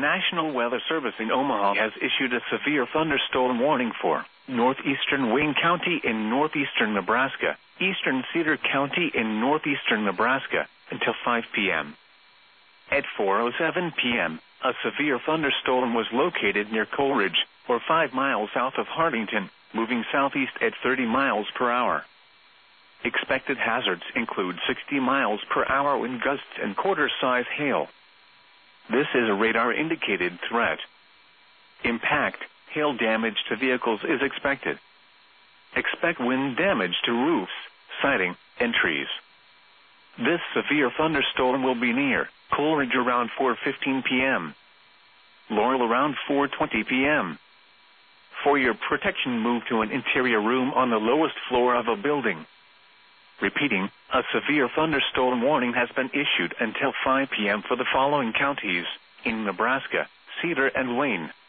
National Weather Service in Omaha has issued a severe thunderstorm warning for northeastern Wayne County in northeastern Nebraska, eastern Cedar County in northeastern Nebraska, until 5 p.m. At 4:07 p.m., a severe thunderstorm was located near Coleridge, or 5 miles south of Hartington, moving southeast at 30 miles per hour. Expected hazards include 60 miles per hour wind gusts and quarter-size hail. This is a radar-indicated threat. Impact, hail damage to vehicles is expected. Expect wind damage to roofs, siding, and trees. This severe thunderstorm will be near Coleridge around 4:15 p.m. Laurel around 4:20 p.m. For your protection, move to an interior room on the lowest floor of a building. Repeating, a severe thunderstorm warning has been issued until 5 p.m. for the following counties in Nebraska: Cedar and Wayne.